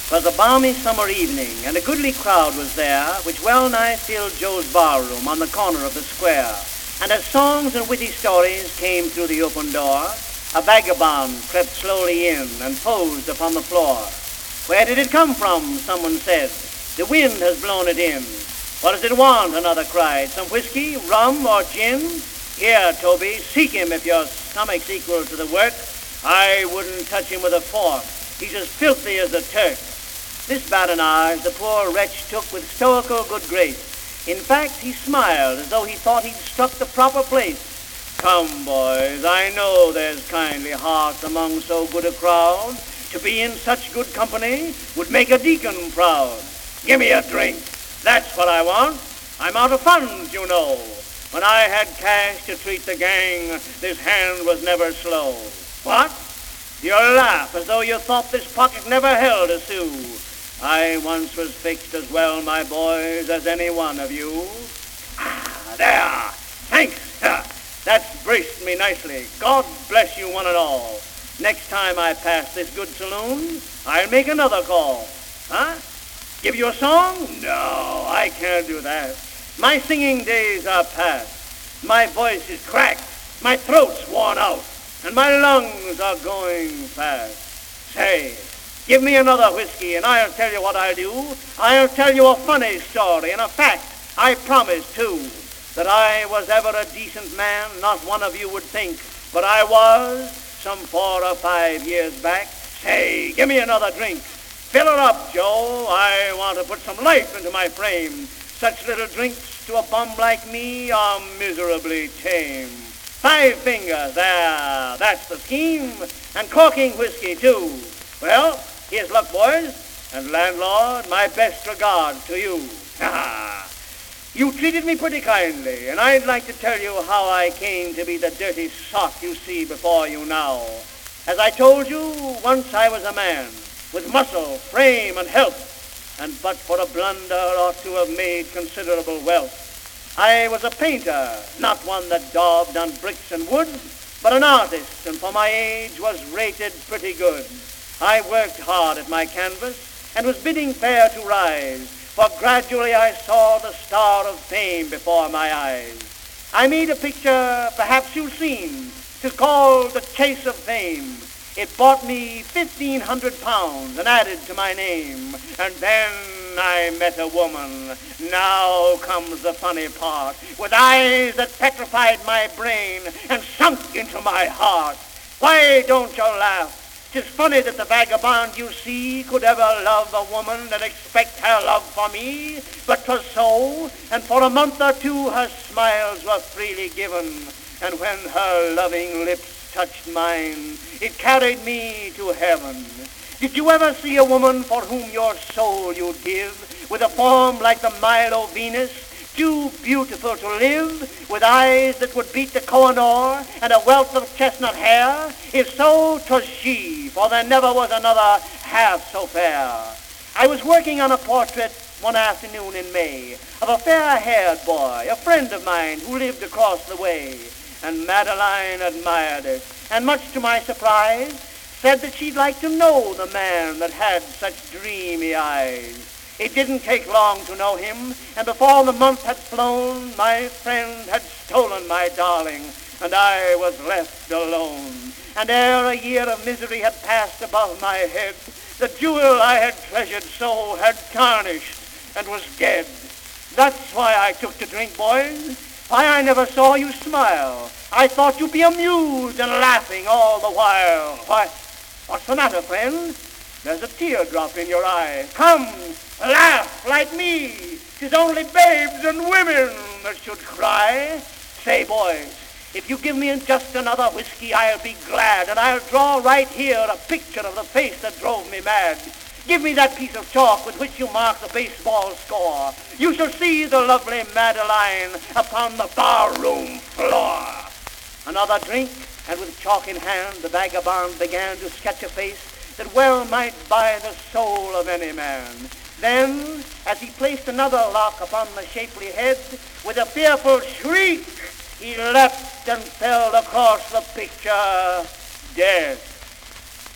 'Twas a balmy summer evening, and a goodly crowd was there, which well nigh filled Joe's barroom on the corner of the square. And as songs and witty stories came through the open door, a vagabond crept slowly in and posed upon the floor. "Where did it come from?" someone said. "The wind has blown it in." "What does it want?" another cried. "Some whiskey, rum, or gin? Here, Toby, seek him if your stomach's equal to the work. I wouldn't touch him with a fork. He's as filthy as a Turk." This badinage the poor wretch took with stoical good grace. In fact, he smiled as though he thought he'd struck the proper place. "Come, boys, I know there's kindly hearts among so good a crowd. To be in such good company would make a deacon proud. Give me a drink, that's what I want. I'm out of funds, you know. When I had cash to treat the gang, this hand was never slow." "What? You laugh as though you thought this pocket never held a sou. I once was fixed as well, my boys, as any one of you." There, thanks. That's braced me nicely. God bless you one and all. Next time I pass this good saloon, I'll make another call. Huh? Give you a song? No, I can't do that. My singing days are past. My voice is cracked, my throat's worn out, and my lungs are going fast. Say, give me another whiskey, and I'll tell you what I'll do. I'll tell you a funny story, and a fact I promise, too. That I was ever a decent man, not one of you would think, but I was, some 4 or 5 years back. Say, give me another drink. Fill her up, Joe. I want to put some life into my frame. Such little drinks to a bum like me are miserably tame. 5 fingers, there, that's the scheme, and corking whiskey, too. Well, here's luck, boys, and landlord, my best regards to you. You treated me pretty kindly, and I'd like to tell you how I came to be the dirty sot you see before you now. As I told you, once I was a man, with muscle, frame, and health, and but for a blunder ought to have made considerable wealth. I was a painter, not one that daubed on bricks and wood, but an artist, and for my age was rated pretty good. I worked hard at my canvas, and was bidding fair to rise, for gradually I saw the star of fame before my eyes. I made a picture perhaps you've seen. 'Tis called The Chase of Fame. It bought me £1,500 and added to my name. And then I met a woman. Now comes the funny part. With eyes that petrified my brain and sunk into my heart. Why don't you laugh? 'Tis funny that the vagabond you see could ever love a woman and expect her love for me. But 'twas so, and for a month or two her smiles were freely given. And when her loving lips touched mine, it carried me to heaven. Did you ever see a woman for whom your soul you'd give, with a form like the Milo Venus, too beautiful to live, with eyes that would beat the Kohinoor, and a wealth of chestnut hair? If so, 'twas she, for there never was another half so fair. I was working on a portrait one afternoon in May of a fair-haired boy, a friend of mine who lived across the way. And Madeline admired it, and much to my surprise, said that she'd like to know the man that had such dreamy eyes. It didn't take long to know him, and before the month had flown, my friend had stolen my darling, and I was left alone. And ere a year of misery had passed above my head, the jewel I had treasured so had tarnished and was dead. That's why I took to drink, boys. Why I never saw you smile. I thought you'd be amused and laughing all the while. Why, what's the matter, friend? There's a teardrop in your eye. Come, laugh like me. 'Tis only babes and women that should cry. Say, boys, if you give me just another whiskey, I'll be glad, and I'll draw right here a picture of the face that drove me mad. Give me that piece of chalk with which you mark the baseball score. You shall see the lovely Madeline upon the barroom floor. Another drink, and with chalk in hand, the vagabond began to sketch a face that well might buy the soul of any man. Then, as he placed another lock upon the shapely head, with a fearful shriek, he leapt and fell across the picture, dead.